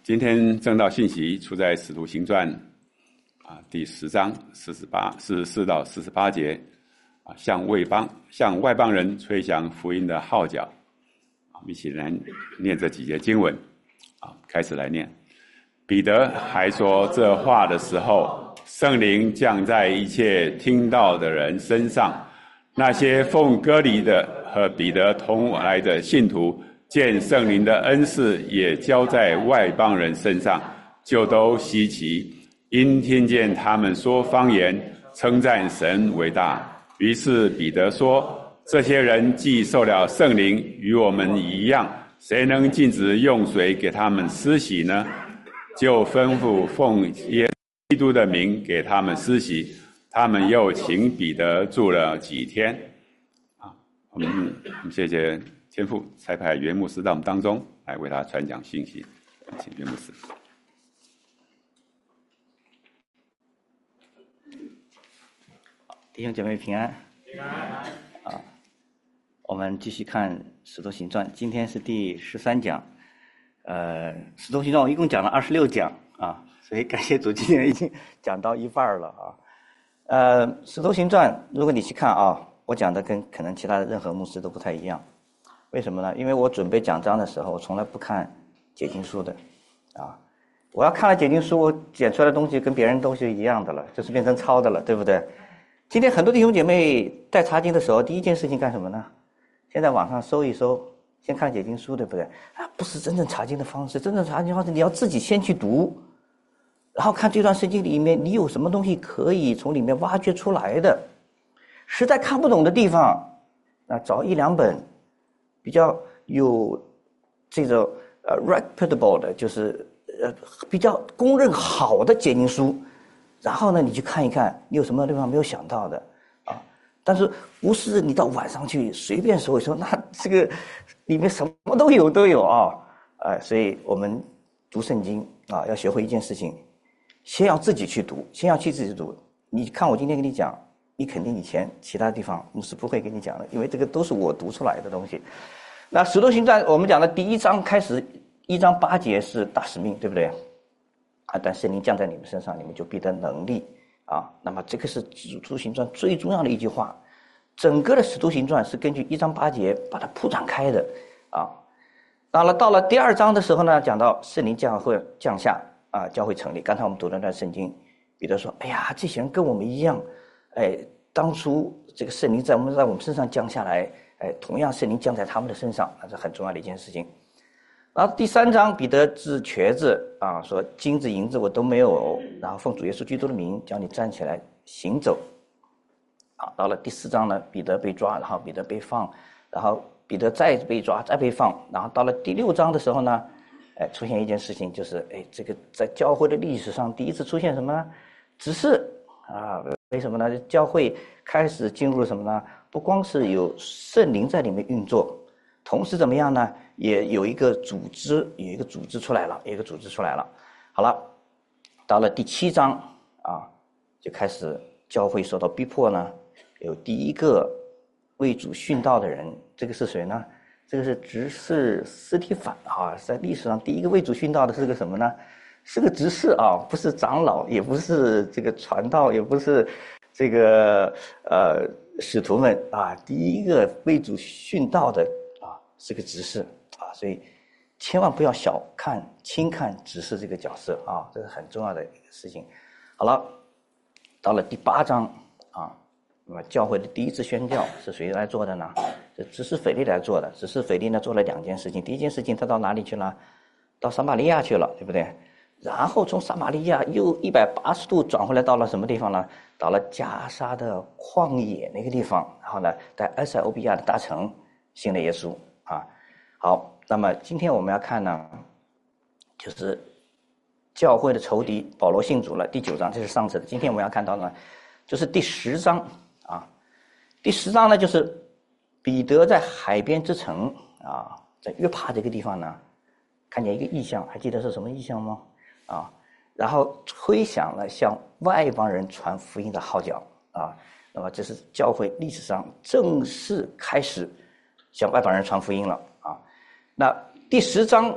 今天正道信息出在《使徒行传》第10章44到48节向外邦人吹响福音的号角。我们一起来念这几节经文。开始来念。彼得还说这话的时候，圣灵降在一切听到的人身上。那些奉割礼的和彼得同来的信徒，见圣灵的恩赐也交在外邦人身上，就都稀奇，因听见他们说方言，称赞神为大。于是彼得说：这些人既受了圣灵，与我们一样，谁能禁止用水给他们施洗呢？就吩咐奉耶稣基督的名给他们施洗。他们又请彼得住了几天。我们谢谢天父差派袁牧师到我们当中来为他传讲信息。请袁牧师。 弟兄姐妹平安。 平安。 我们继续看《使徒行传》，今天是第13讲。使徒行传我一共讲了26讲所以感谢主，今天已经讲到一半了使徒行传如果你去看我讲的跟可能其他的任何牧师都不太一样。为什么呢？因为我准备讲章的时候，我从来不看解经书的我要看了解经书，我剪出来的东西跟别人都是一样的了，就是变成抄的了，对不对？今天很多弟兄姐妹在查经的时候，第一件事情干什么呢？先在网上搜一搜，先看解经书，对不对？不是真正查经的方式。真正查经的方式，你要自己先去读，然后看这段圣经里面你有什么东西可以从里面挖掘出来的。实在看不懂的地方，找1、2本比较有这种reputable 的，就是比较公认好的解经书，然后呢你去看一看你有什么地方没有想到的但是不是你到晚上去随便搜一搜，那这个里面什么都有所以我们读圣经要学会一件事情，先要自己去读，先要去自己读。你看我今天跟你讲，你肯定以前其他地方牧师不会跟你讲的，因为这个都是我读出来的东西。那使徒行传我们讲的第1章开始，1章8节是大使命，对不对但圣灵降在你们身上，你们就必得能力那么这个是使徒行传最重要的一句话。整个的使徒行传是根据1章8节把它铺展开的到了第2章的时候呢，讲到圣灵降下教会成立。刚才我们读了那段圣经，彼得说：哎呀，这些人跟我们一样，当初这个圣灵在我们身上降下来，同样圣灵降在他们的身上，那是很重要的一件事情。然后第3章，彼得治瘸子说金子银子我都没有，然后奉主耶稣基督的名叫你站起来行走到了第4章呢，彼得被抓，然后彼得被放，然后彼得再被抓再被放，然后到了第6章的时候呢出现一件事情，就是这个在教会的历史上第一次出现什么呢？指示为什么呢？教会开始进入了什么呢？不光是有圣灵在里面运作，同时怎么样呢？也有一个组织出来了，好了，到了第7章就开始教会受到逼迫呢，有第一个为主殉道的人，这个是谁呢？这个是执事司提反在历史上第一个为主殉道的是个什么呢？是个执事不是长老，也不是这个传道，也不是这个使徒们第一个为主殉道的是个执事所以千万不要轻看执事这个角色这是很重要的一个事情。好了，到了第8章那么教会的第一次宣教是谁来做的呢？是执事腓利来做的。执事腓利呢做了2件事情。第一件事情，他到哪里去了？到撒玛利亚去了，对不对？然后从撒玛利亚又180度转回来，到了什么地方呢？到了加沙的旷野那个地方，然后呢在埃塞俄比亚的大城信了耶稣好，那么今天我们要看呢，就是教会的仇敌保罗信主了，第9章，这是上次的。今天我们要看到呢，就是第10章第10章呢，就是彼得在海边之城在约帕这个地方呢，看见一个异象，还记得是什么异象吗？然后吹响了向外邦人传福音的号角那么这是教会历史上正式开始向外邦人传福音了那第10章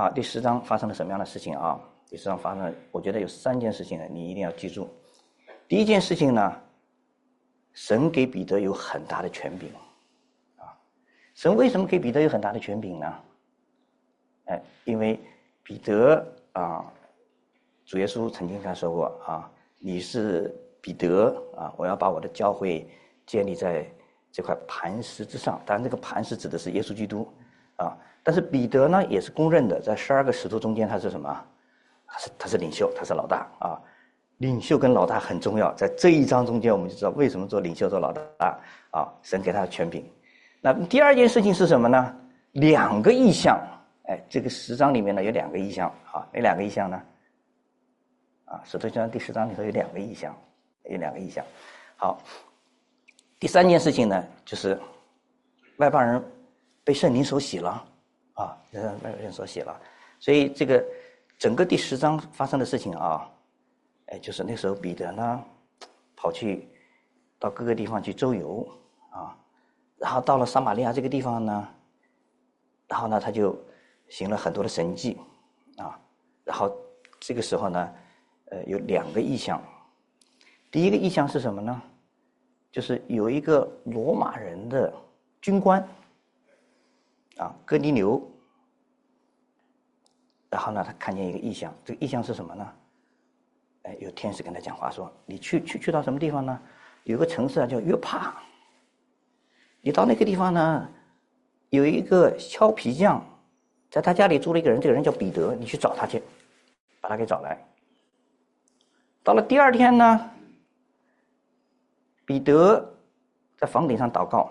第10章发生了什么样的事情啊？第10章发生了，我觉得有3件事情呢，你一定要记住。第一件事情呢，神给彼得有很大的权柄啊。神为什么给彼得有很大的权柄呢？因为彼得主耶稣曾经跟他说过你是彼得我要把我的教会建立在这块磐石之上。当然，这个磐石指的是耶稣基督但是彼得呢，也是公认的，在12个使徒中间，他是什么？他是领袖，他是老大领袖跟老大很重要，在这一章中间，我们就知道为什么做领袖做老大神给他的权柄。那第二件事情是什么呢？2个异象。这个10章里面呢有2个异象哪2个异象呢？使徒行传第10章里头有2个异象，好，第3件事情呢，就是外邦人被圣灵所洗了外邦人所洗了。所以这个整个第10章发生的事情就是那时候彼得呢跑去到各个地方去周游然后到了撒玛利亚这个地方呢，然后呢他就行了很多的神迹然后这个时候呢有2个异象。第一个异象是什么呢？就是有一个罗马人的军官哥尼流，然后呢他看见一个异象。这个异象是什么呢？有天使跟他讲话说，你去到什么地方呢？有个城市叫约帕，你到那个地方呢，有一个敲皮匠，在他家里住了一个人，这个人叫彼得，你去找他去，把他给找来。到了第2天呢，彼得在房顶上祷告，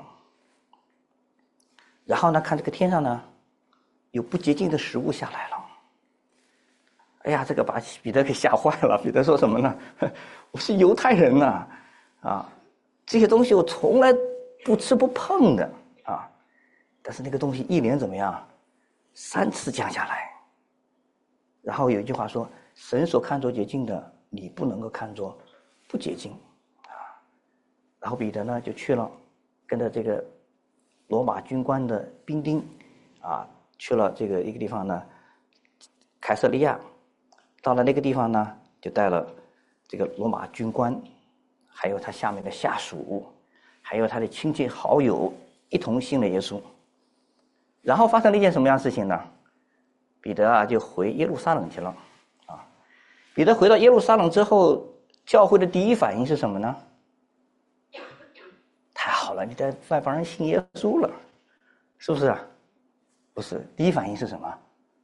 然后呢看这个天上呢有不洁净的食物下来了。哎呀，这个把彼得给吓坏了。彼得说什么呢？我是犹太人呐这些东西我从来不吃不碰的但是那个东西一连怎么样？3次降下来。然后有一句话说，神所看作洁净的，你不能够看作不洁净然后彼得呢就去了，跟着这个罗马军官的兵丁去了这个一个地方呢，凯撒利亚。到了那个地方呢，就带了这个罗马军官，还有他下面的下属，还有他的亲戚好友一同信了耶稣。然后发生了一件什么样的事情呢？彼得就回耶路撒冷去了彼得回到耶路撒冷之后，教会的第一反应是什么呢？太好了，你在外邦人信耶稣了，是不是不是，第一反应是什么？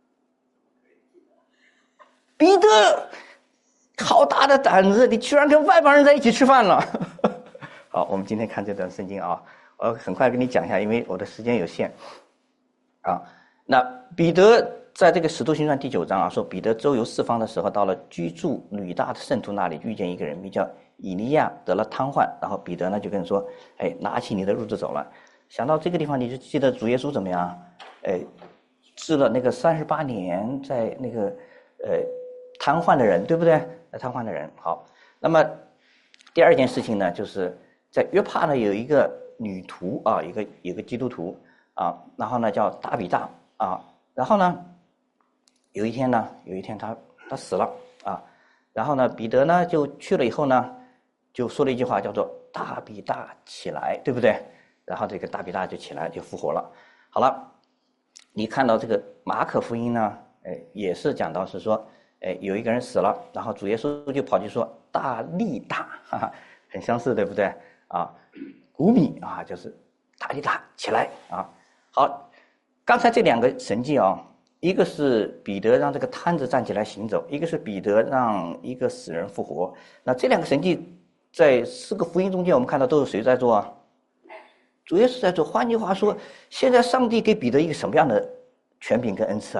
彼得，好大的胆子，你居然跟外邦人在一起吃饭了。好，我们今天看这段圣经我很快跟你讲一下，因为我的时间有限那彼得在这个使徒行传第9章说，彼得周游四方的时候，到了居住吕大的圣徒那里，遇见一个人名叫以利亚，得了瘫痪。然后彼得呢就跟人说，拿起你的褥子走了。想到这个地方，你就记得主耶稣怎么样治了那个38年在那个瘫痪的人，对不对？瘫痪的人。好，那么第2件事情呢，就是在约帕呢有一个女徒有个基督徒然后呢叫大比大然后呢有一天他死了然后呢彼得呢就去了以后呢，就说了一句话叫做大比大起来，对不对？然后这个大比大就起来就复活了。好了，你看到这个马可福音呢也是讲到是说有一个人死了，然后主耶稣就跑去说大利大很相似，对不对古米就是大利大起来好，刚才这2个神迹一个是彼得让这个瘫子站起来行走，一个是彼得让一个死人复活。那这2个神迹在4个福音中间，我们看到都是谁在做主耶稣在做。换句话说，现在上帝给彼得一个什么样的权柄跟恩赐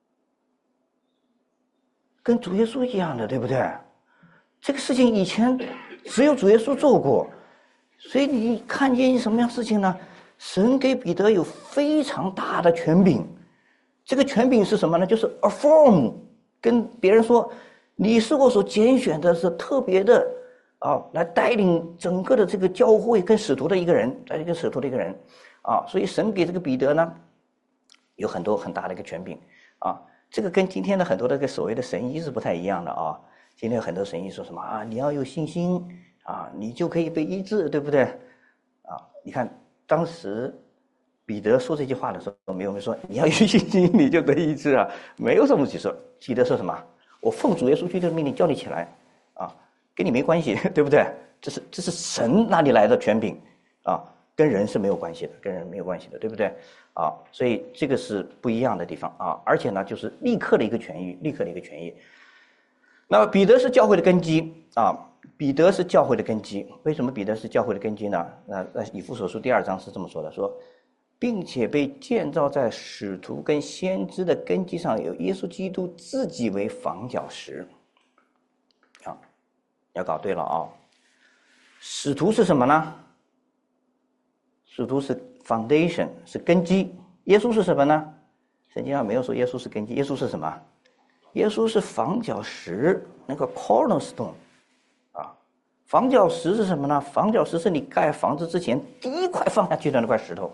跟主耶稣一样的，对不对？这个事情以前只有主耶稣做过，所以你看见什么样的事情呢？神给彼得有非常大的权柄。这个权柄是什么呢？就是 affirm， 跟别人说你是我所拣选的，是特别的来带领整个的这个教会跟使徒的一个人，所以神给这个彼得呢有很多很大的一个权柄这个跟今天的很多的个所谓的神医是不太一样的啊。今天有很多神医说什么啊，你要有信心啊，你就可以被医治，对不对？啊，你看当时彼得说这句话的时候，没有人说你要有信心你就得医治啊，没有这么去说。彼得说什么？我奉主耶稣基督的命令叫你起来啊，跟你没关系，对不对？这是神那里来的权柄啊，跟人是没有关系的，跟人没有关系的，对不对？啊，所以这个是不一样的地方啊，而且呢，就是立刻的一个痊愈，立刻的一个痊愈。那么彼得是教会的根基啊，彼得是教会的根基。为什么彼得是教会的根基呢？以弗所书第2章是这么说的，说，并且被建造在使徒跟先知的根基上，有耶稣基督自己为房角石。啊，要搞对了啊。使徒是什么呢？使徒是 foundation， 是根基。耶稣是什么呢？圣经上没有说耶稣是根基，耶稣是什么？耶稣是房角石，那个 cornerstone 啊。房角石是什么呢？房角石是你盖房子之前第一块放下去的那块石头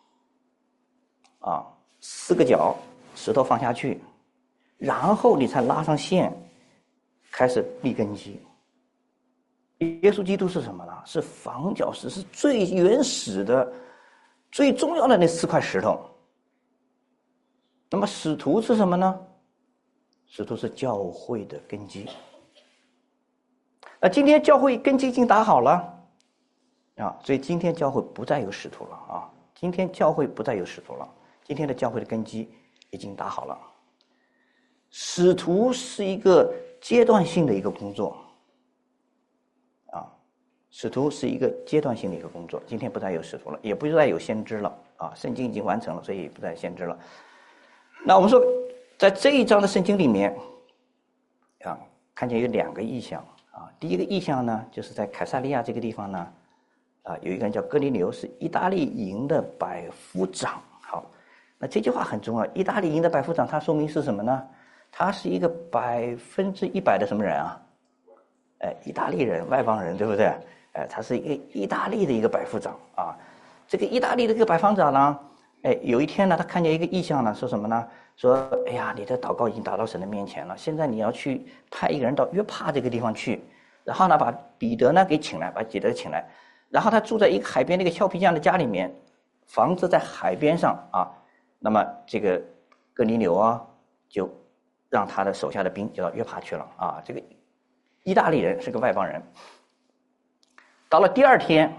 啊，4个角石头放下去，然后你才拉上线开始立根基。耶稣基督是什么呢？是房角石，是最原始的最重要的那4块石头。那么使徒是什么呢？使徒是教会的根基。那今天教会根基已经打好了啊，所以今天教会不再有使徒了啊。今天教会不再有使徒了，今天的教会的根基已经打好了。使徒是一个阶段性的一个工作啊，使徒是一个阶段性的一个工作。今天不再有使徒了，也不再有先知了啊，圣经已经完成了，所以不再先知了。那我们说，在这一章的圣经里面，啊，看见有2个意象啊。第一个意象呢，就是在凯撒利亚这个地方呢，啊，有一个人叫哥尼流，是意大利营的百夫长。好，那这句话很重要。意大利营的百夫长，他说明是什么呢？他是一个100%的什么人啊？意大利人，外邦人，对不对？他是一个意大利的一个百夫长啊。这个意大利的这个百夫长呢，有一天呢，他看见一个异象呢，说什么呢？说，哎呀，你的祷告已经达到神的面前了，现在你要去派一个人到约帕这个地方去，然后呢，把彼得呢给请来，把彼得请来，然后他住在一个海边那个橡皮匠的家里面，房子在海边上啊。那么这个哥尼流啊，就让他的手下的兵就到约帕去了啊。这个意大利人是个外邦人。到了第2天，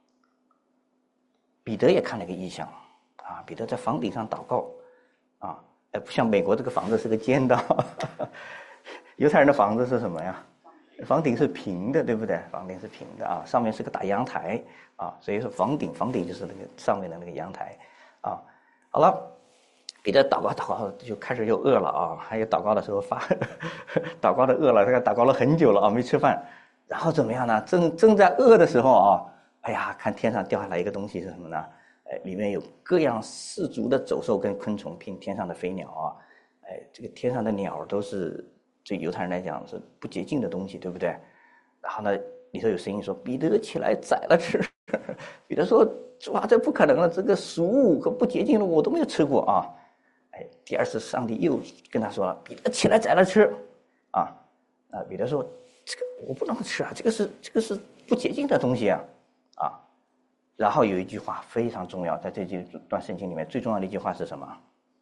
彼得也看了个异象啊，彼得在房顶上祷告啊。不像美国这个房子是个尖的，犹太人的房子是什么呀？房顶是平的，对不对？房顶是平的啊，上面是个大阳台啊，所以说房顶就是那个上面的那个阳台啊。好了，彼得祷告就开始又饿了啊，还有祷告的时候祷告的饿了，这个祷告了很久了啊，没吃饭，然后怎么样呢？正在饿的时候啊，哎呀，看天上掉下来一个东西是什么呢？里面有各样4足的走兽跟昆虫，并天上的飞鸟啊，这个天上的鸟都是对犹太人来讲是不洁净的东西，对不对？然后呢，里头有声音说：“彼得起来宰了吃。”彼得说：“主啊，这不可能了，这个食物和不洁净的我都没有吃过啊。”第2次上帝又跟他说了：“彼得起来宰了吃。”啊，彼得说：“这个我不能吃啊，这个是不洁净的东西啊。”啊。然后有一句话非常重要，在这段圣经里面最重要的一句话是什么？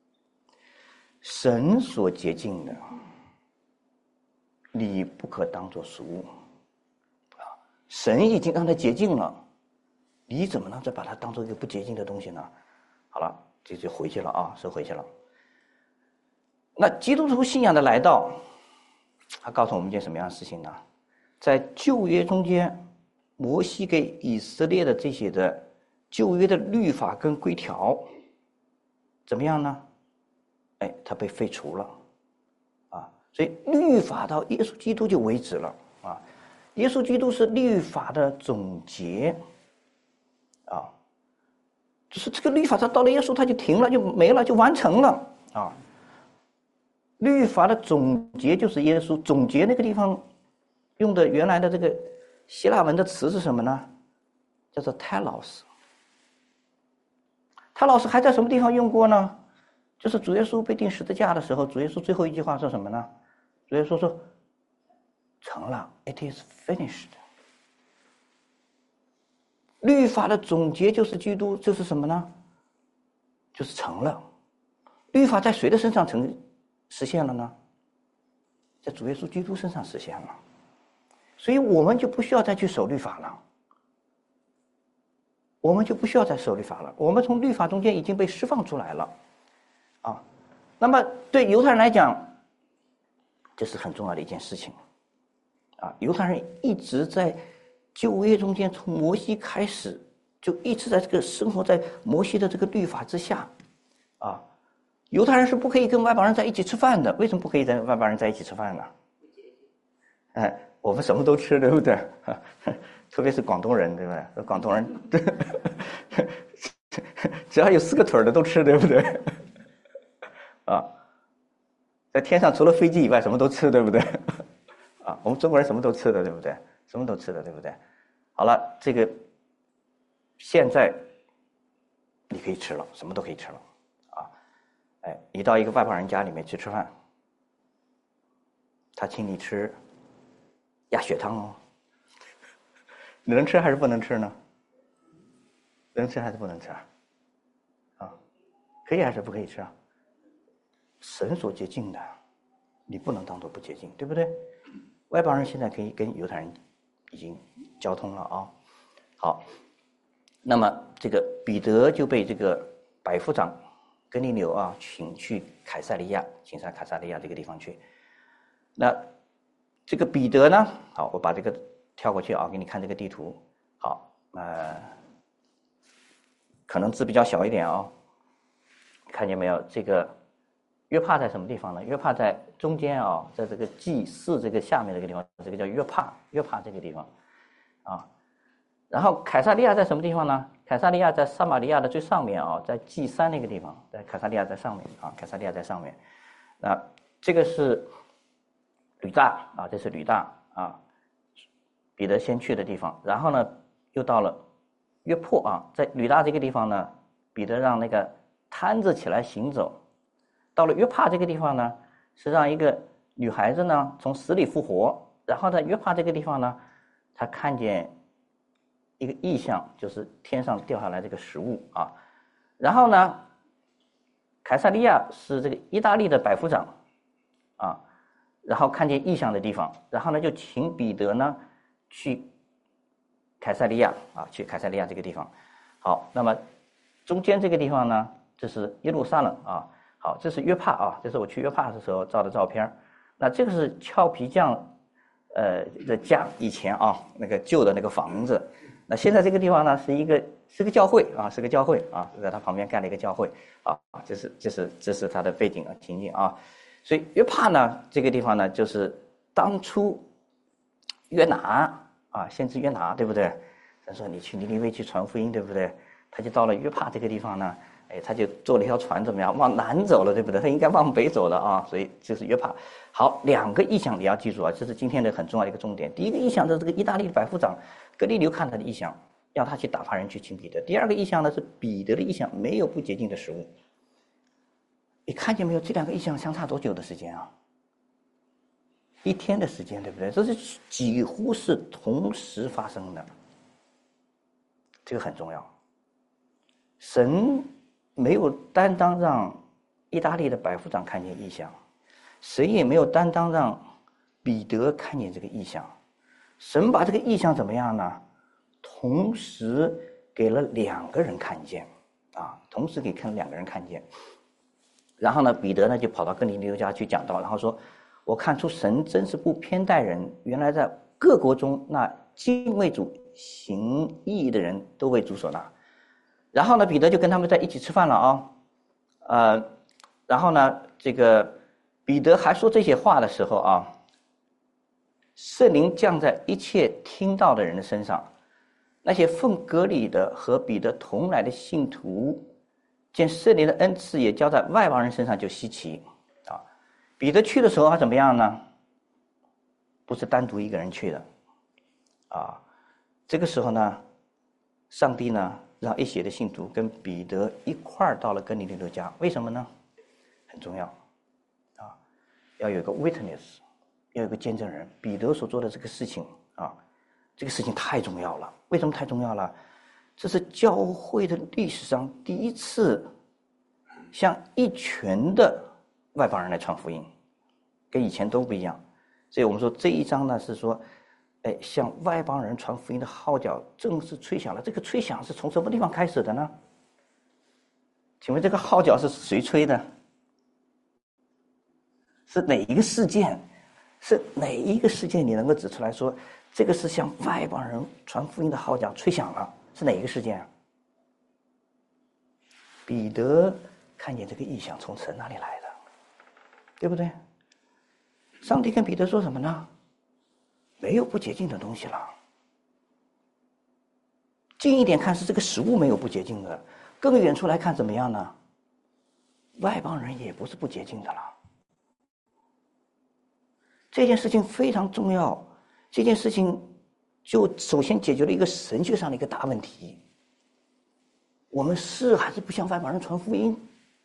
神所洁净的，你不可当作俗物。神已经让它洁净了，你怎么能再把它当作一个不洁净的东西呢？好了，这就回去了啊，收回去了。那基督徒信仰的来到，他告诉我们一件什么样的事情呢？在旧约中间，摩西给以色列的这些的旧约的律法跟规条怎么样呢？它被废除了啊，所以律法到耶稣基督就为止了啊。耶稣基督是律法的总结啊，就是这个律法它到了耶稣它就停了，就没了，就完成了啊。律法的总结就是耶稣，总结那个地方用的原来的这个希腊文的词是什么呢？叫做 telos。telos 还在什么地方用过呢？ 就是主耶稣被钉十字架的时候，主耶稣最后一句话说什么呢？主耶稣说：“成了 ，it is finished。”律法的总结就是基督，就是什么呢？就是成了。律法在谁的身上实现了呢？在主耶稣基督身上实现了。所以我们就不需要再去守律法了。我们就不需要再守律法了，我们从律法中间已经被释放出来了，啊，那么对犹太人来讲，这是很重要的一件事情，啊，犹太人一直在旧约中间，从摩西开始就一直在这个生活在摩西的这个律法之下，啊，犹太人是不可以跟外邦人在一起吃饭的，为什么不可以跟外邦人在一起吃饭呢？哎，我们什么都吃，对不对？特别是广东人，对不对？广东人只要有4个腿的都吃，对不对？啊，在天上除了飞机以外什么都吃，对不对？啊，我们中国人什么都吃的，对不对？什么都吃的，对不对？好了，这个现在你可以吃了，什么都可以吃了，啊，哎，你到一个外邦人家里面去吃饭，他请你吃鸭血汤哦。你能吃还是不能吃呢？能吃还是不能吃啊？啊，可以还是不可以吃啊？神所洁净的，你不能当做不洁净，对不对？外邦人现在可以跟犹太人已经交通了啊。好，那么这个彼得就被这个百夫长哥尼流啊请去凯撒利亚，请上凯撒利亚这个地方去。那这个彼得呢？好，我把这个跳过去啊，给你看这个地图。好，可能字比较小一点啊，看见没有？这个约帕在什么地方呢？约帕在中间啊，在这个祭祀这个下面这个地方，这个叫约帕这个地方啊。然后凯撒利亚在什么地方呢？凯撒利亚在撒玛利亚的最上面啊，在祭山那个地方，在凯撒利亚在上面啊，凯撒利亚在上面。那这个是吕大啊，这是吕大啊，彼得先去的地方。然后呢，又到了约珀啊，在吕大这个地方呢，彼得让那个摊子起来行走。到了约帕这个地方呢，是让一个女孩子呢从死里复活。然后在约帕这个地方呢，她看见一个异象，就是天上掉下来这个食物啊。然后呢，凯撒利亚是这个意大利的百夫长啊，然后看见异象的地方，然后呢就请彼得呢去凯撒利亚啊，去凯撒利亚这个地方。好，那么中间这个地方呢，这是耶路撒冷啊。好，这是约帕啊，这是我去约帕的时候照的照片。那这个是俏皮匠的家以前啊那个旧的那个房子。那现在这个地方呢是个教会啊，是个教会啊，在它旁边盖了一个教会啊。这是它的背景啊情景啊。所以约帕呢这个地方呢，就是当初约拿啊，先知约拿，对不对？他说你去尼尼微去传福音，对不对？他就到了约帕这个地方呢，哎，他就坐了一条船，怎么样？往南走了，对不对？他应该往北走了啊，所以这是约帕。好，2个意象你要记住啊，这是今天的很重要的一个重点。第一个意象是这个意大利的百夫长哥尼流看他的意象，让他去打发人去请彼得。第2个意象呢是彼得的意象，没有不洁净的食物。你看见没有？这2个意象相差多久的时间啊？1天的时间，对不对？这是几乎是同时发生的，这个很重要。神没有担当让意大利的百夫长看见异象，神也没有担当让彼得看见这个异象。神把这个异象怎么样呢？同时给了2个人看见啊，同时给2个人看见。然后呢，彼得呢就跑到哥尼流家去讲道，然后说：“我看出神真是不偏待人，原来在各国中那敬畏主行义的人都为主所纳。”然后呢，彼得就跟他们在一起吃饭了啊，然后呢，这个彼得还说这些话的时候啊，圣灵降在一切听到的人的身上，那些奉割礼的和彼得同来的信徒，见圣灵的恩赐也交在外邦人身上，就稀奇啊。彼得去的时候他怎么样呢？不是单独一个人去的啊，这个时候呢，上帝呢让一些的信徒跟彼得一块儿到了哥尼流家，为什么呢？ 很重要啊，要有一个 witness， 要有一个见证人。彼得所做的这个事情啊，这个事情太重要了。为什么太重要了？这是教会的历史上第一次向一群的外邦人来传福音，跟以前都不一样。所以我们说这一章呢是说，向外邦人传福音的号角正式吹响了。这个吹响是从什么地方开始的呢？请问这个号角是谁吹的？是哪一个事件？是哪一个事件你能够指出来说，这个是向外邦人传福音的号角吹响了？是哪一个事件啊？彼得看见这个异象从神那里来的，对不对？上帝跟彼得说什么呢？没有不洁净的东西了。近一点看是这个食物没有不洁净的，更远处来看怎么样呢？外邦人也不是不洁净的了。这件事情非常重要，这件事情就首先解决了一个神学上的一个大问题：我们是还是不向外邦人传福音？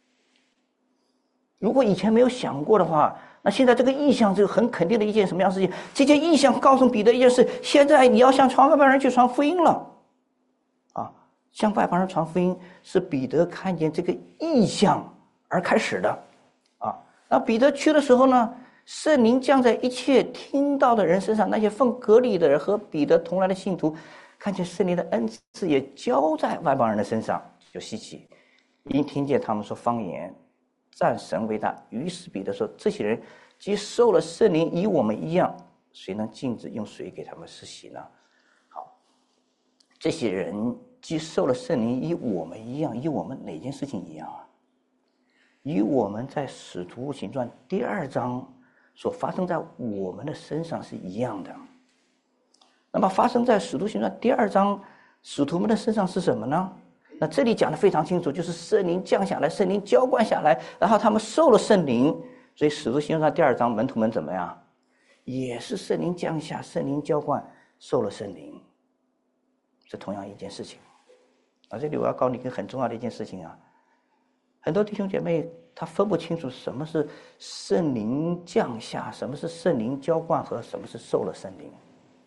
如果以前没有想过的话，那现在这个意象就很肯定的一件什么样的事情？这件意象告诉彼得一件事：现在你要向外邦人去传福音了。啊，向外邦人传福音是彼得看见这个意象而开始的。啊，那彼得去的时候呢，圣灵降在一切听到的人身上，那些奉割礼的人和彼得同来的信徒，看见圣灵的恩赐也交在外邦人的身上，就稀奇，因听见他们说方言，赞神为大。于是彼得说：这些人既受了圣灵，与我们一样，谁能禁止用水给他们施洗呢？好，这些人既受了圣灵，与我们一样，与我们哪件事情一样啊？与我们在使徒行传第2章所发生在我们的身上是一样的。那么发生在使徒行传第2章使徒们的身上是什么呢？那这里讲得非常清楚，就是圣灵降下来，圣灵浇灌下来，然后他们受了圣灵。所以使徒行传第2章门徒们怎么样？也是圣灵降下，圣灵浇灌，受了圣灵，是同样一件事情。这里我要告诉你一个很重要的一件事情啊，很多弟兄姐妹他分不清楚什么是圣灵降下，什么是圣灵浇灌和什么是受了圣灵。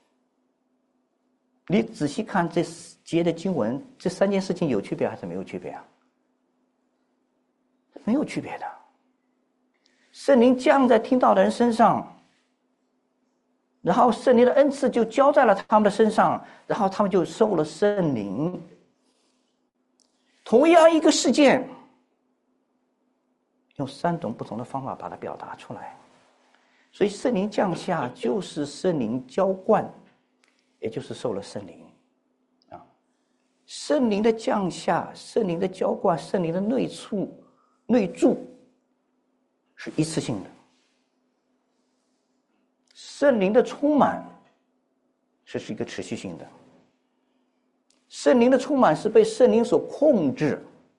你仔细看这节的经文，这3件事情有区别还是没有区别啊？没有区别的。圣灵降在听到的人身上，然后圣灵的恩赐就交在了他们的身上，然后他们就受了圣灵。同样一个事件，用3种不同的方法把它表达出来。所以圣灵降下就是圣灵浇灌，也就是受了圣灵啊。圣灵的降下，圣灵的浇灌，圣灵的内住是一次性的。圣灵的充满，这是一个持续性的。圣灵的充满是被圣灵所控制。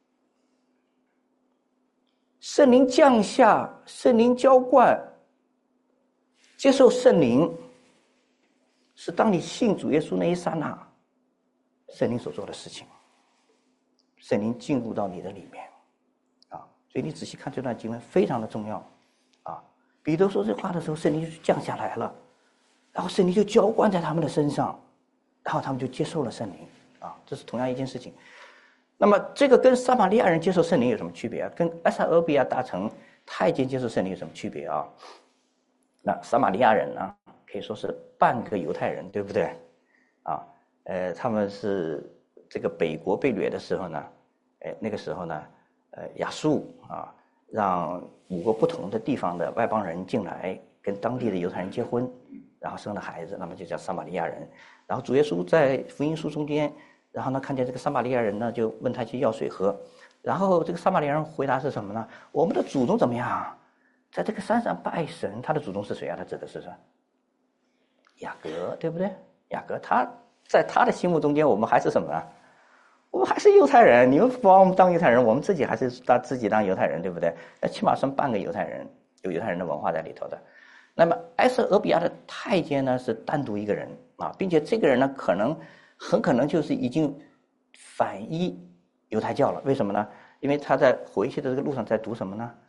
圣灵降下，圣灵浇灌，接受圣灵，是当你信主耶稣那一刹那，圣灵所做的事情。圣灵进入到你的里面啊，所以你仔细看这段经文非常的重要啊。彼得说这话的时候，圣灵就降下来了，然后圣灵就浇灌在他们的身上，然后他们就接受了圣灵啊，这是同样一件事情。那么这个跟撒玛利亚人接受圣灵有什么区别啊？跟埃塞俄比亚大城太监接受圣灵有什么区别啊？那撒玛利亚人呢，可以说是半个犹太人，对不对？啊，他们是这个北国被掠的时候呢，那个时候呢，亚述啊，让5个不同的地方的外邦人进来，跟当地的犹太人结婚，然后生了孩子，那么就叫撒玛利亚人。然后主耶稣在福音书中间，然后呢，看见这个撒玛利亚人呢，就问他去要水喝，然后这个撒玛利亚人回答是什么呢？我们的祖宗怎么样？在这个山上拜神。他的祖宗是谁啊？他指的是什么？雅各，对不对？雅各，他在他的心目中间，我们还是什么？我们还是犹太人。你们不把我们当犹太人，我们自己还是自己当犹太人，对不对？那起码算半个犹太人，有犹太人的文化在里头的。那么埃塞俄比亚的太监呢，是单独一个人啊，并且这个人呢，很可能就是已经反依犹太教了。为什么呢？因为他在回去的这个路上在读什么呢？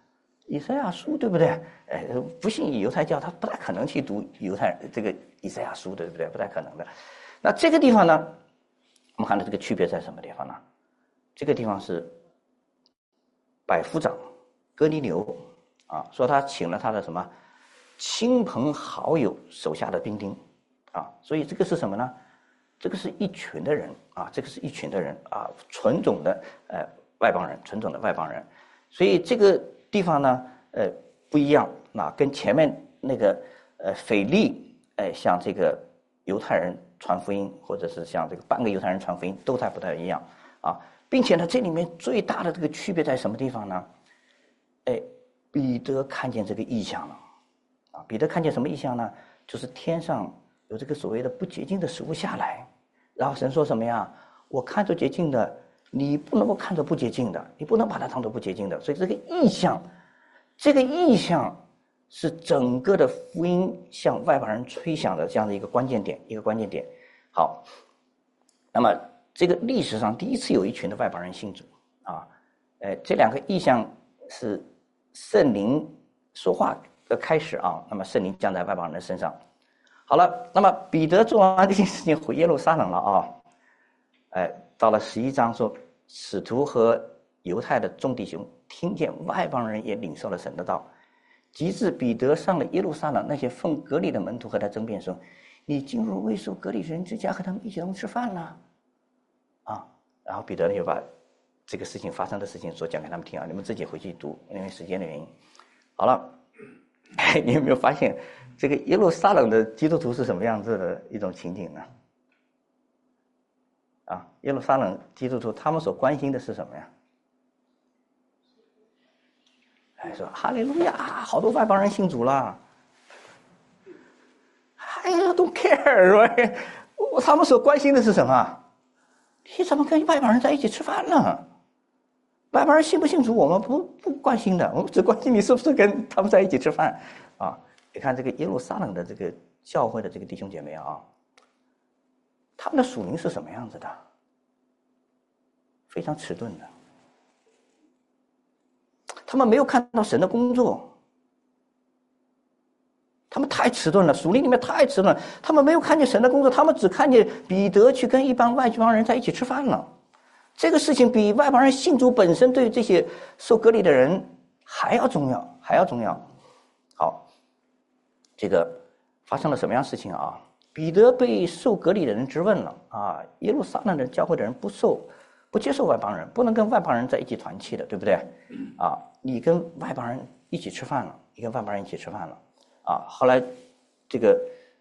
以赛亚书，对不对？不信犹太教，他不太可能去读这个以赛亚书，对不对？不太可能的。那这个地方呢，我们看到这个区别在什么地方呢？这个地方是百夫长哥尼流啊，说他请了他的什么亲朋好友手下的兵丁啊，所以这个是什么呢？这个是一群的人啊，这个是一群的人啊，纯种的外邦人，纯种的外邦人。所以这个地方呢，不一样啊，跟前面那个腓力向这个犹太人传福音，或者是向这个半个犹太人传福音，都不太一样啊，并且呢，这里面最大的这个区别在什么地方呢？彼得看见这个异象了啊，彼得看见什么异象呢？就是天上有这个所谓的不洁净的食物下来，然后神说什么呀？我看着洁净的，你不能够看着不洁净的，你不能把它当作不洁净的。所以这个异象是整个的福音向外邦人吹响的这样的一个关键点，好，那么这个历史上第一次有一群的外邦人信主啊，这两个异象是圣灵说话的开始啊，那么圣灵降在外邦人的身上。好了，那么彼得做完这件事情回耶路撒冷了啊，到了11章说，使徒和犹太的众弟兄听见外邦人也领受了神的道，及至彼得上了耶路撒冷，那些奉割礼的门徒和他争辩说：“你进入未受割礼人之家，和他们一起吃饭了。”啊，然后彼得又把这个事情发生的事情说讲给他们听啊，你们自己回去读，因为时间的原因。好了，你有没有发现这个耶路撒冷的基督徒是什么样子的一种情景呢？啊，耶路撒冷基督徒他们所关心的是什么呀？说哈利路亚，好多外邦人信主了。I don't care， 是吧？他们所关心的是什么？你怎么跟外邦人在一起吃饭呢？外邦人信不信主，我们不关心的，我们只关心你是不是跟他们在一起吃饭啊。你看这个耶路撒冷的这个教会的这个弟兄姐妹啊，他们的属灵是什么样子的？非常迟钝的，他们没有看到神的工作，他们太迟钝了，属灵里面太迟钝了，他们没有看见神的工作，他们只看见彼得去跟一帮外邦人在一起吃饭了。这个事情比外邦人信主本身对这些受割礼的人还要重要。好，这个发生了什么样的事情啊？彼得被受割礼的人质问了啊，耶路撒冷的教会的人不接受外邦人，不能跟外邦人在一起团契的，对不对？啊，你跟外邦人一起吃饭了，啊，后来这个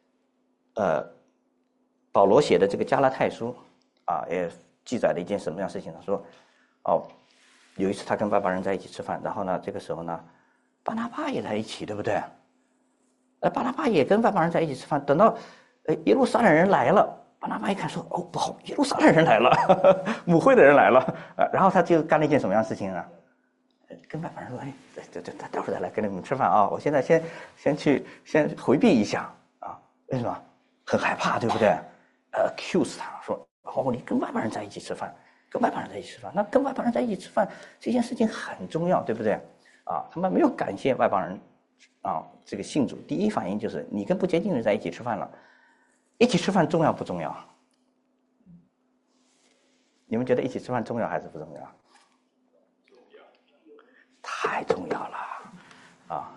保罗写的这个加拉太书啊，也记载了一件什么样的事情呢？说有一次他跟外邦人在一起吃饭，然后呢，这个时候呢，巴拿巴也在一起，对不对？巴拿巴也跟外邦人在一起吃饭，等到耶路撒冷人来了，巴拿巴一看说：“哦，不好，耶路撒冷人来了，母会的人来了。”然后他就干了一件什么样的事情呢？跟外邦人说：“对，待会儿再来跟你们吃饭啊！我现在先回避一下啊，为什么？很害怕，对不对？accuse 他说：你跟外邦人在一起吃饭，那跟外邦人在一起吃饭这件事情很重要，对不对？啊，他们没有感谢外邦人啊，这个信主第一反应就是你跟不洁净的人在一起吃饭了，一起吃饭重要不重要？你们觉得一起吃饭重要还是不重要？太重要了啊！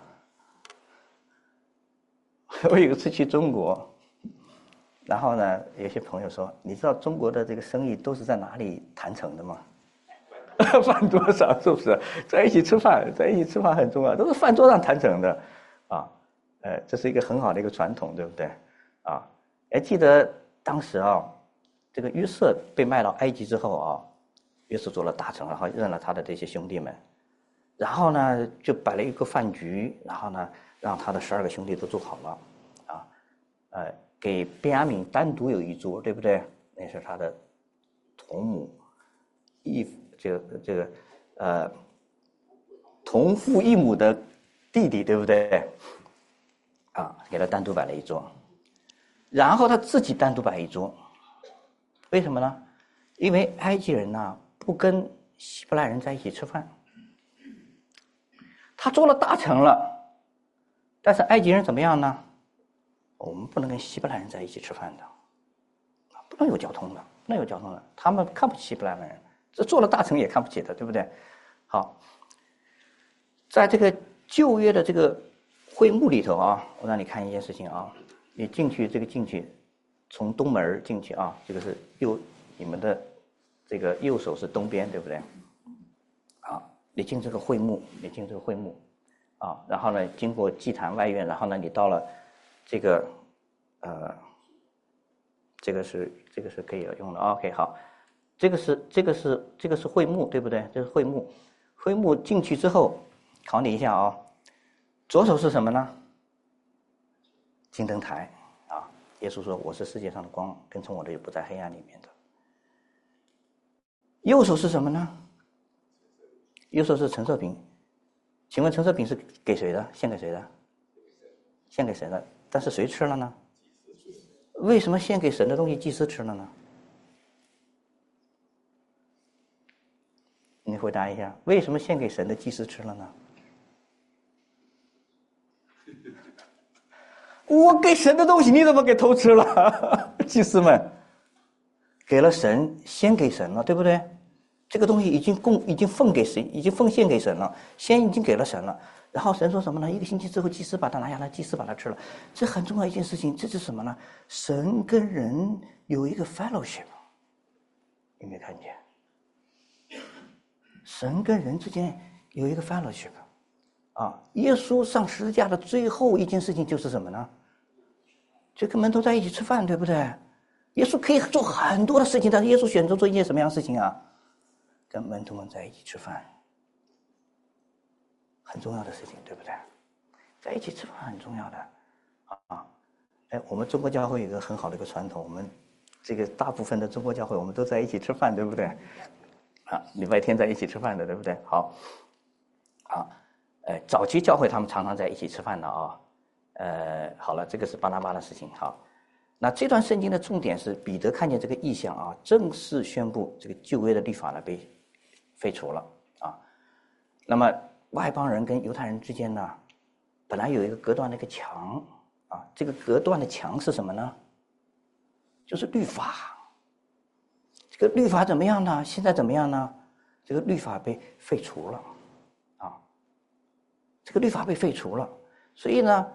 我有一次去中国，然后呢，有些朋友说：“你知道中国的这个生意都是在哪里谈成的吗？饭桌上，是不是？在一起吃饭很重要，都是饭桌上谈成的啊。这是一个很好的一个传统，对不对？啊，记得当时啊，这个约瑟被卖到埃及之后啊，约瑟做了大臣，然后认了他的这些兄弟们，然后呢就摆了一个饭局，然后呢让他的12个兄弟都做好了，啊，给便雅悯单独有一桌，对不对？那是他的同母同父异母的弟弟，对不对？啊，给他单独摆了一桌，然后他自己单独摆一桌，为什么呢？因为埃及人呢不跟希伯来人在一起吃饭， 他做了大臣了，但是埃及人怎么样呢？我们不能跟希伯来人在一起吃饭的，不能有交通的，不能有交通的。他们看不起希伯来人，这做了大臣也看不起的，对不对？好，在这个旧约的这个会幕里头啊，我让你看一件事情啊，你进去进去，从东门进去啊，这个是你们的这个右手是东边，对不对？啊，你进这个会幕，啊，然后呢，经过祭坛外院，然后呢，你到了这个这个是可以用的。OK， 好，这个是会幕，对不对？这是会幕，会幕进去之后，考你一下啊，左手是什么呢？金灯台啊，耶稣说：“我是世界上的光，跟从我的也不在黑暗里面的。”右手是什么呢？右手是陈设饼，请问陈设饼是给谁的？献给谁的？献给谁的？但是谁吃了呢？为什么献给神的东西祭司吃了呢？你回答一下，为什么献给神的祭司吃了呢？我给神的东西，你怎么给偷吃了？祭司们给了神，先给神了，对不对？这个东西已经奉献给神了，先已经给了神了。然后神说什么呢？1个星期之后，祭司把它拿下来，祭司把它吃了。这很重要一件事情，这是什么呢？神跟人有一个 fellowship， 有没有看见？神跟人之间有一个 fellowship， 啊，耶稣上十字架的最后一件事情就是什么呢？就跟门徒在一起吃饭，对不对？耶稣可以做很多的事情，但是耶稣选择做一件什么样的事情啊？跟门徒们在一起吃饭，很重要的事情，对不对？在一起吃饭很重要的啊！哎，我们中国教会有一个很好的一个传统，我们这个大部分的中国教会我们都在一起吃饭，对不对？啊，礼拜天在一起吃饭的，对不对？好，啊，早期教会他们常常在一起吃饭的啊。好了，这个是巴拿巴的事情。好，那这段圣经的重点是彼得看见这个异象啊，正式宣布这个旧约的律法呢被废除了啊。那么外邦人跟犹太人之间呢，本来有一个隔断的一个墙啊，这个隔断的墙是什么呢？就是律法。这个律法怎么样呢？现在怎么样呢？这个律法被废除了啊，这个律法被废除了，所以呢，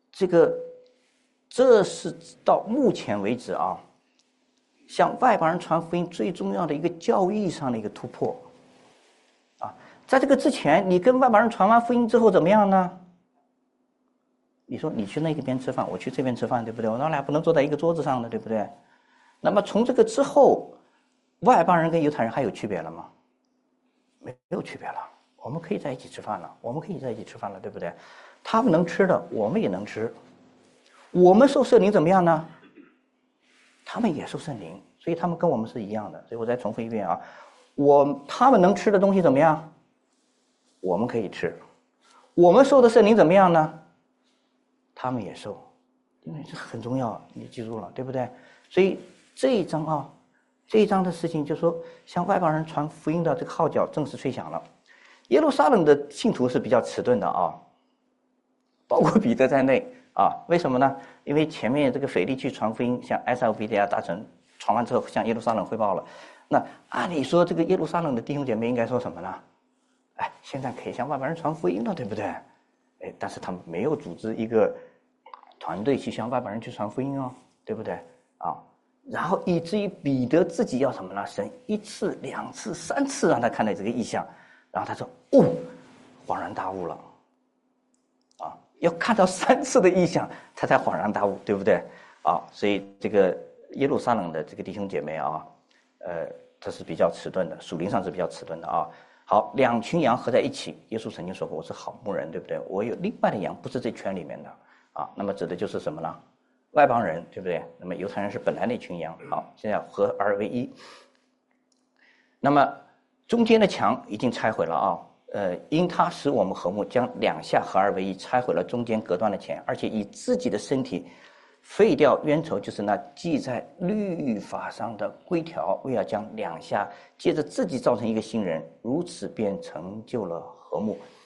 这是到目前为止啊，向外邦人传福音最重要的一个教义上的一个突破啊。在这个之前，你跟外邦人传完福音之后怎么样呢？你说你去那边吃饭，我去这边吃饭，对不对？我们俩不能坐在一个桌子上的，对不对？那么从这个之后，外邦人跟犹太人还有区别了吗？没有区别了，我们可以在一起吃饭了，对不对？他们能吃的，我们也能吃。我们受圣灵怎么样呢？他们也受圣灵，所以他们跟我们是一样的。所以我再重复一遍啊，他们能吃的东西怎么样？我们可以吃。我们受的圣灵怎么样呢？他们也受，因为这很重要，你记住了，对不对？所以这一章的事情，就说向外邦人传福音的这个号角正式吹响了。耶路撒冷的信徒是比较迟钝的啊，包括彼得在内啊。为什么呢？因为前面这个腓力去传福音，向埃塞俄比利亚大臣传完之后，向耶路撒冷汇报了。那按理说，这个耶路撒冷的弟兄姐妹应该说什么呢？哎，现在可以向外邦人传福音了，对不对？哎，但是他们没有组织一个团队去向外邦人去传福音哦，对不对？啊，然后以至于彼得自己要什么呢？神1次、2次、3次让他看到这个异象，然后他说：“哦，恍然大悟了。”啊，要看到3次的异象，他才恍然大悟，对不对？啊，所以这个耶路撒冷的这个弟兄姐妹啊，他是比较迟钝的，属灵上是比较迟钝的啊。好，2群羊合在一起，耶稣曾经说过：“我是好牧人，对不对？我有另外的羊，不是这圈里面的啊。”那么指的就是什么呢？外邦人，对不对？那么犹太人是本来那群羊，好，现在合而为一。那么中间的墙已经拆毁了啊，因他使我们和睦，将2下合而为一，拆毁了中间隔断的墙，而且以自己的身体废掉冤仇，就是那记在律法上的规条，为要将2下借着自己造成一个新人，如此便成就了和睦。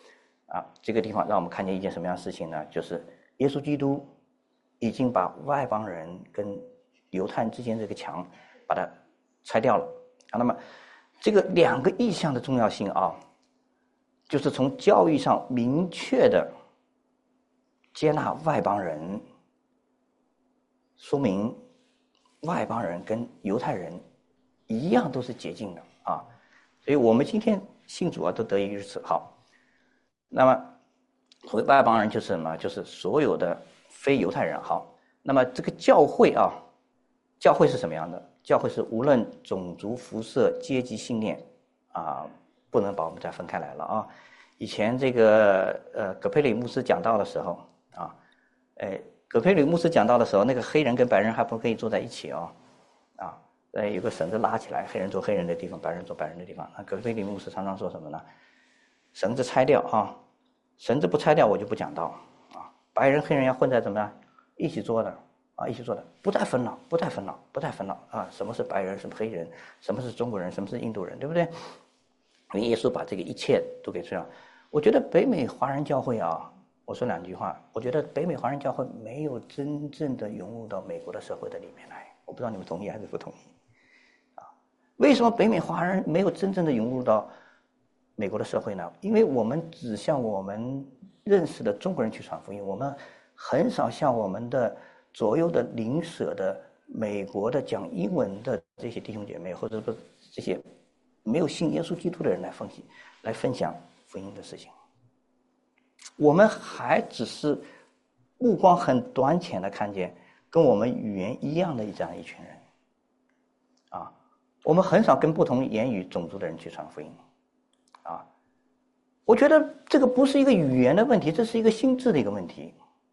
这个地方让我们看见一件什么样的事情呢？就是耶稣基督已经把外邦人跟犹太人之间这个墙把它拆掉了。那么这个两个意象的重要性就是从教义上明确的接纳外邦人，说明外邦人跟犹太人一样都是洁净的所以我们今天信主都得以如此。好，那么所谓外邦人就是什么？就是所有的非犹太人。好，那么这个教会教会是什么样的？教会是无论种族、肤色、阶级、信念不能把我们再分开来了以前这个葛培理牧师讲道的时候葛培理牧师讲道的时候，那个黑人跟白人还不可以坐在一起有个绳子拉起来，黑人坐黑人的地方，白人坐白人的地方。葛培理牧师常常说什么呢？绳子拆掉绳子不拆掉我就不讲道白人黑人要混在怎么样一起做的一起做的，不再分了什么是白人，什么黑人，什么是中国人，什么是印度人，对不对？因为耶稣把这个一切都给这样。我觉得北美华人教会我说两句话，我觉得北美华人教会没有真正的融入到美国的社会的里面来，我不知道你们同意还是不同意为什么北美华人没有真正的融入到美国的社会呢？因为我们只向我们认识的中国人去传福音，我们很少向我们的左右的邻舍的美国的讲英文的这些弟兄姐妹，或者说这些没有信耶稣基督的人来分享福音的事情。我们还只是目光很短浅的看见跟我们语言一样的这样一群人我们很少跟不同言语种族的人去传福音我觉得这个不是一个语言的问题，这是一个心智的一个问题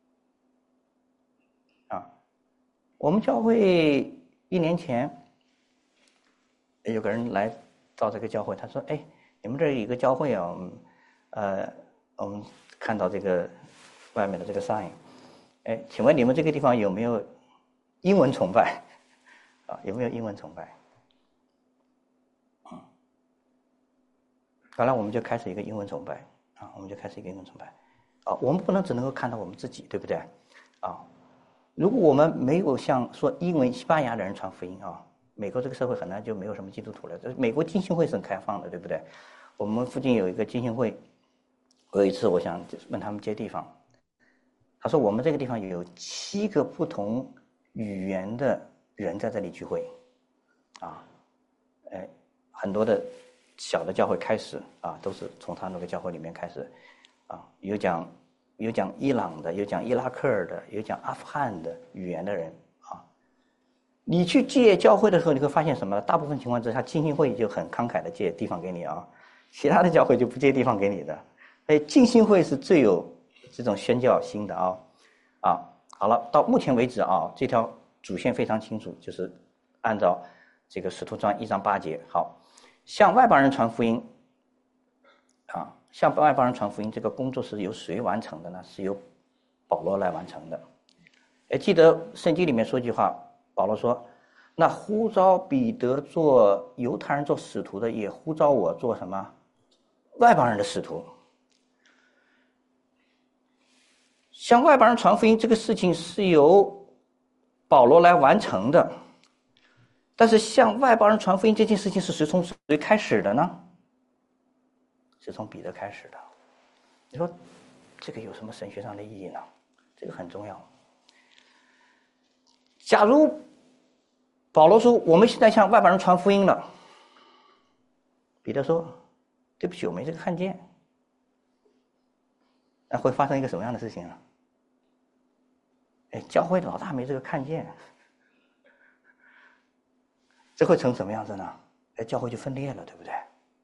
我们教会1年前有个人来到这个教会，他说你们这有一个教会我们看到这个外面的这个 sign 请问你们这个地方有没有英文崇拜有没有英文崇拜后来我们就开始一个英文崇拜我们不能只能够看到我们自己，对不对如果我们没有像说英文西班牙的人传福音美国这个社会很难就没有什么基督徒了。美国浸信会是很开放的，对不对？我们附近有一个浸信会，我有一次我想问他们接地方，他说我们这个地方有7个不同语言的人在这里聚会很多的小的教会开始都是从他那个教会里面开始有讲伊朗的，有讲伊拉克的，有讲阿富汗的语言的人你去借教会的时候，你会发现什么？大部分情况之下，浸信会就很慷慨的借地方给你其他的教会就不借地方给你的。浸信会是最有这种宣教心的好了，到目前为止这条主线非常清楚，就是按照这个使徒传1章8节。好，向外邦人传福音向外邦人传福音这个工作是由谁完成的呢？是由保罗来完成的。记得圣经里面说句话，保罗说那呼召彼得做犹太人做使徒的，也呼召我做什么外邦人的使徒。向外邦人传福音这个事情是由保罗来完成的，但是向外邦人传福音这件事情是从谁开始的呢？是从彼得开始的。你说这个有什么神学上的意义呢？这个很重要。假如保罗说我们现在向外邦人传福音了，彼得说对不起我没这个看见，那会发生一个什么样的事情呢？教会的老大没这个看见，这会成什么样子呢？教会就分裂了，对不对？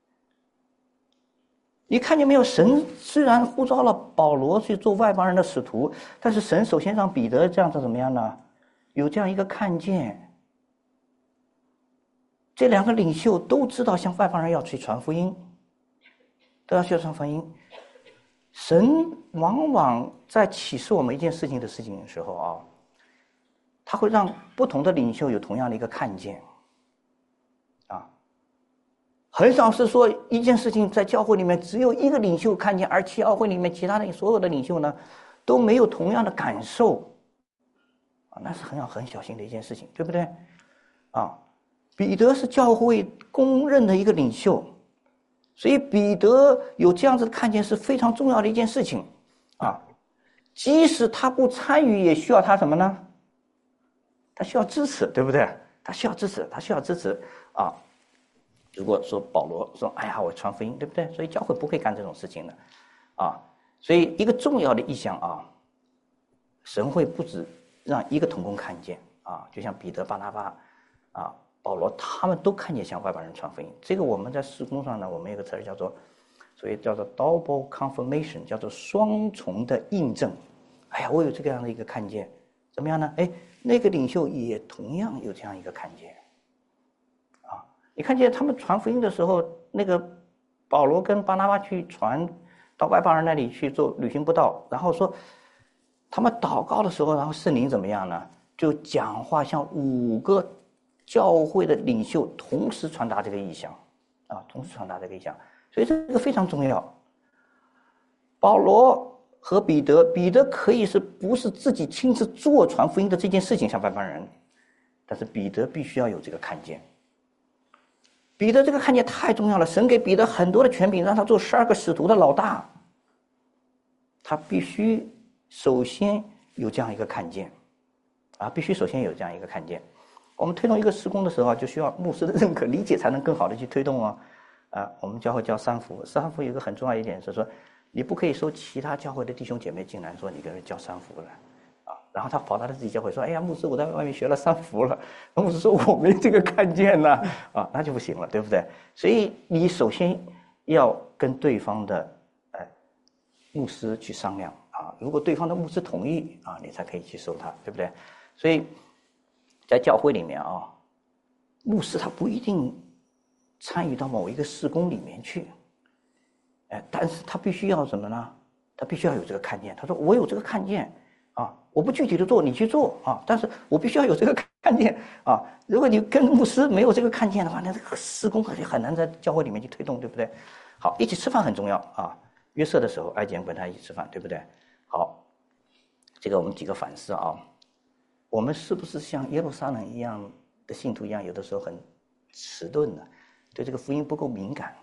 你看见没有？神虽然呼召了保罗去做外邦人的使徒，但是神首先让彼得这样子怎么样呢？有这样一个看见，这2个领袖都知道向外邦人要去传福音，都要去传福音。神往往在启示我们一件事情的时候他会让不同的领袖有同样的一个看见很少是说一件事情在教会里面只有一个领袖看见，而教会里面其他的所有的领袖呢都没有同样的感受啊，那是很小心的一件事情，对不对？啊，彼得是教会公认的一个领袖，所以彼得有这样子的看见是非常重要的一件事情啊。即使他不参与，也需要他什么呢？他需要支持，对不对？他需要支持啊。如果说保罗说：“哎呀，我传福音，对不对？”所以教会不会干这种事情的啊。所以一个重要的意向啊，神会不止让一个同工看见啊，就像彼得、巴拿巴啊、保罗，他们都看见向外邦人传福音。这个我们在事工上呢，我们有个词叫做，所以叫做 double confirmation， 叫做双重的印证。哎呀，我有这个样的一个看见，怎么样呢？哎，那个领袖也同样有这样一个看见。啊，你看见他们传福音的时候，那个保罗跟巴拿巴去传到外邦人那里去做旅行布道，然后说他们祷告的时候，然后圣灵怎么样呢？就讲话像5个教会的领袖同时传达这个意向，啊，同时传达这个意向，所以这个非常重要。保罗和彼得，彼得可以不是自己亲自做传福音的这件事情向外邦人，但是彼得必须要有这个看见。彼得这个看见太重要了，神给彼得很多的权柄，让他做12个使徒的老大，他必须首先有这样一个看见，啊，必须首先有这样一个看见。我们推动一个事工的时候，就需要牧师的认可理解，才能更好的去推动我们教会叫三福，三福有一个很重要一点是说，你不可以收其他教会的弟兄姐妹进来，说你给人叫三福了，啊，然后他跑到他自己教会说，哎呀，牧师，我在外面学了三福了，牧师说我没这个看见呢，啊，那就不行了，对不对？所以你首先要跟对方的牧师去商量啊，如果对方的牧师同意啊，你才可以去收他，对不对？所以在教会里面啊，牧师他不一定参与到某一个事工里面去，但是他必须要什么呢？他必须要有这个看见。他说我有这个看见啊，我不具体的做，你去做啊，但是我必须要有这个看见啊。如果你跟牧师没有这个看见的话，那这个事工很难在教会里面去推动，对不对？好，一起吃饭很重要啊。约瑟的时候，埃及人跟他一起吃饭，对不对？好，这个我们几个反思啊，我们是不是像耶路撒冷一样的信徒一样，有的时候很迟钝呢？对这个福音不够敏感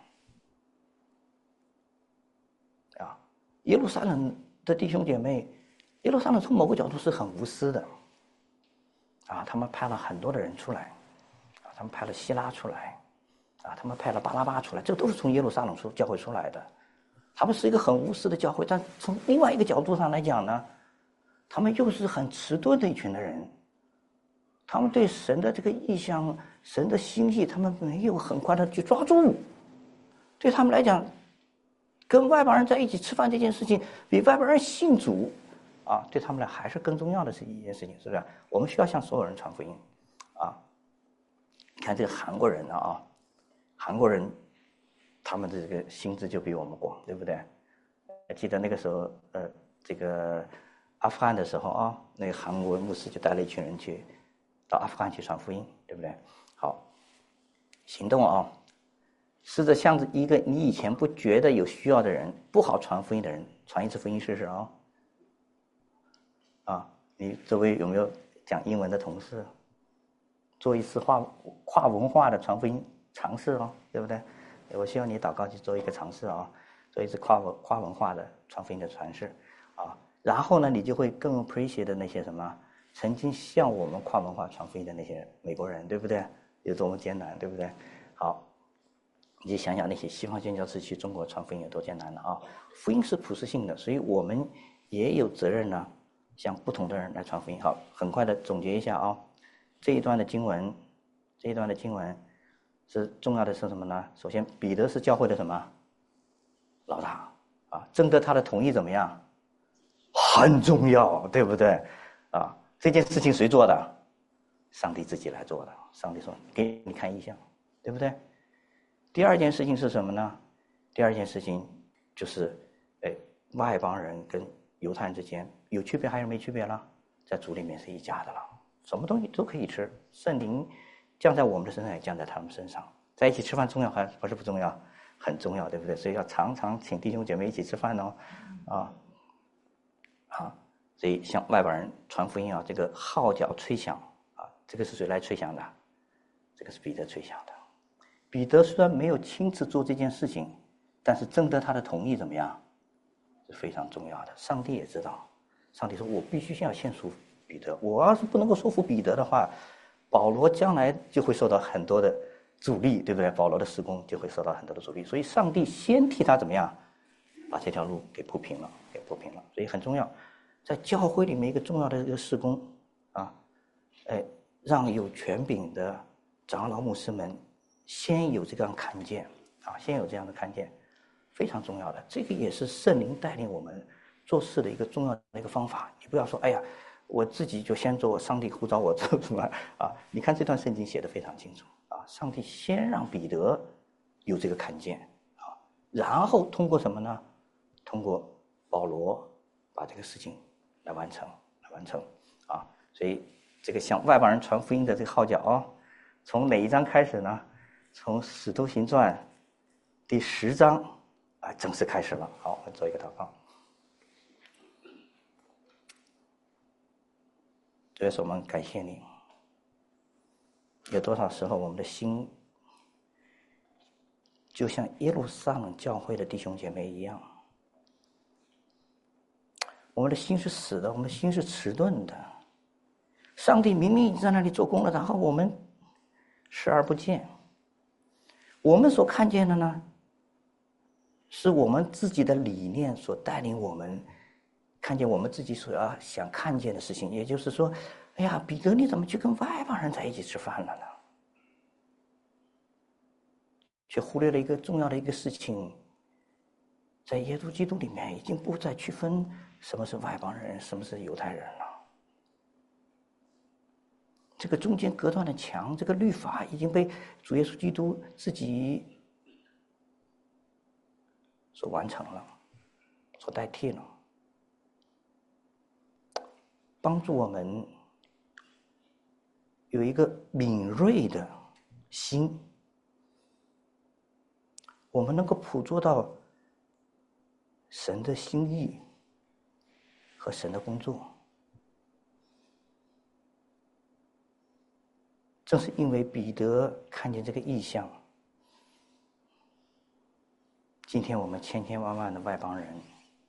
啊？耶路撒冷的弟兄姐妹，耶路撒冷从某个角度是很无私的啊，他们派了很多的人出来啊，他们派了希拉出来啊，他们派了巴拉巴出来，这都是从耶路撒冷教会出来的。他们是一个很无私的教会，但从另外一个角度上来讲呢，他们又是很迟钝的一群的人。他们对神的这个意向、神的心意，他们没有很快的去抓住。对他们来讲，跟外邦人在一起吃饭这件事情，比外邦人信主啊，对他们来还是更重要的是一件事情，是不是？我们需要向所有人传福音啊。你看这个韩国人啊，韩国人。他们的这个心智就比我们广，对不对？记得那个时候，这个阿富汗的时候啊，那个韩国牧师就带了一群人去到阿富汗去传福音，对不对？好，行动啊，试着向着一个你以前不觉得有需要的人、不好传福音的人，传一次福音试试啊！啊，你周围有没有讲英文的同事？做一次跨文化的传福音尝试哦，对不对？我希望你祷告去做一个尝试啊，做一次跨文化的传福音的传世啊，然后呢，你就会更 appreciate 那些什么曾经向我们跨文化传福音的那些美国人，对不对？有多么艰难，对不对？好，你就想想那些西方宣教士去中国传福音有多艰难了啊！福音是普世性的，所以我们也有责任呢，向不同的人来传福音。好，很快的总结一下啊，这一段的经文是重要的是什么呢？首先，彼得是教会的什么老大啊？征得他的同意怎么样？很重要，对不对？啊，这件事情谁做的？上帝自己来做的。上帝说：“给你看异象，对不对？”第二件事情是什么呢？第二件事情就是，外邦人跟犹太人之间有区别还是没区别了？在主里面是一家的了，什么东西都可以吃，圣灵降在我们的身上，也降在他们身上， 在一起吃饭重要还不是不重要？很重要，对不对？所以要常常请弟兄姐妹一起吃饭哦，所以向外邦人传福音啊，这个号角吹响啊，这个是谁来吹响的？这个是彼得吹响的。彼得虽然没有亲自做这件事情，但是征得他的同意怎么样？是非常重要的。上帝也知道，上帝说我必须先要说服彼得，我要是不能够说服彼得的话，保罗将来就会受到很多的阻力，对不对？保罗的事工就会受到很多的阻力，所以上帝先替他怎么样，把这条路给铺平了，所以很重要。在教会里面一个重要的一个事工啊，让有权柄的长老牧师们先有这样看见啊，先有这样的看见，非常重要的。这个也是圣灵带领我们做事的一个重要的一个方法。你不要说哎呀，我自己就先做，上帝呼召我做什么啊？你看这段圣经写得非常清楚啊，上帝先让彼得有这个看见啊，然后通过什么呢？通过保罗把这个事情来完成啊。所以这个向外邦人传福音的这个号角哦，从哪一章开始呢？从《使徒行传》第10章啊，正式开始了。好，我们做一个祷告。主耶稣，我们感谢你。有多少时候我们的心就像耶路撒冷教会的弟兄姐妹一样，我们的心是死的，我们的心是迟钝的。上帝明明已经在那里做工了，然后我们视而不见。我们所看见的呢，是我们自己的理念所带领我们看见我们自己所要想看见的事情。也就是说，哎呀，彼得你怎么去跟外邦人在一起吃饭了呢？却忽略了一个重要的一个事情，在耶稣基督里面已经不再区分什么是外邦人，什么是犹太人了。这个中间隔断的墙，这个律法已经被主耶稣基督自己所完成了，所代替了，帮助我们有一个敏锐的心，我们能够捕捉到神的心意和神的工作。正是因为彼得看见这个异象，今天我们千千万万的外邦人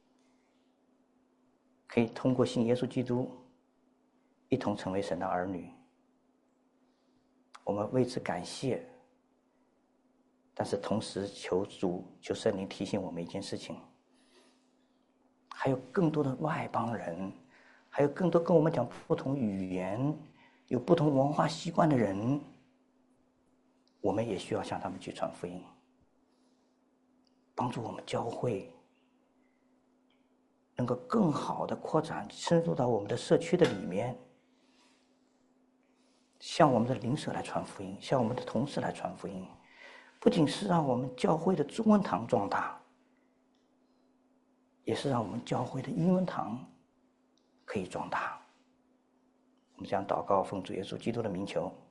可以通过信耶稣基督一同成为神的儿女。我们为此感谢，但是同时求主求圣灵提醒我们一件事情，还有更多的外邦人，还有更多跟我们讲不同语言有不同文化习惯的人，我们也需要向他们去传福音，帮助我们教会能够更好的扩展深入到我们的社区的里面，向我们的邻舍来传福音，向我们的同事来传福音，不仅是让我们教会的中文堂壮大，也是让我们教会的英文堂可以壮大。我们将祷告奉主耶稣基督的名求。